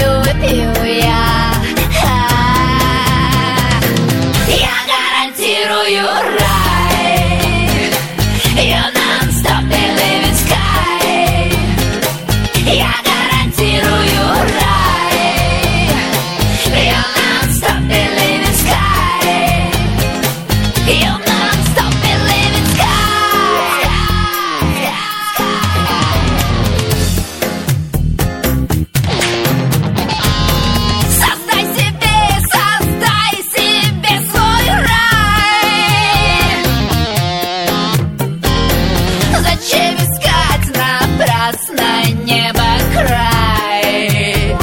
выпью я. Я гарантирую рай. You non-stop living sky. Я гарантирую рай. You non-stop living sky. You non-stop living sky. Создай себе свой рай. Зачем искать напрасно небо-край?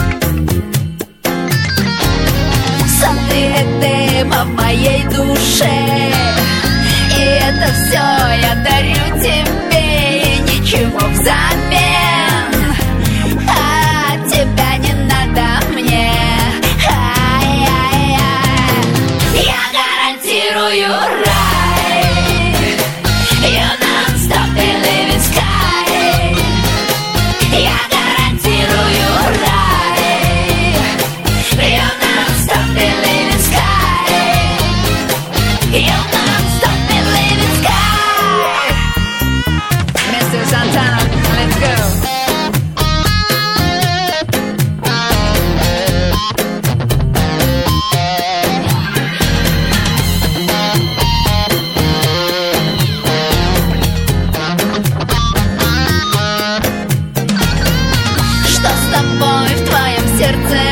Сады Эдема в моей душе, и это все я дарю тебе, и ничего взамен от тебя не надо мне. Я гарантирую рай. You non-stop living sky. Я гарантирую рай. You non-stop living sky. You non-stop living sky. Mr. Santana, let's go. Что с тобой в твоем сердце?